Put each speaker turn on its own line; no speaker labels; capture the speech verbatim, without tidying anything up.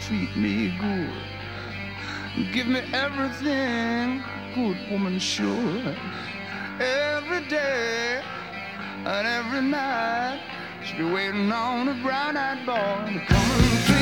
treat me good. Give me everything, good woman, sure. Every day and every night, she be waiting on a brown-eyed boy to come and treat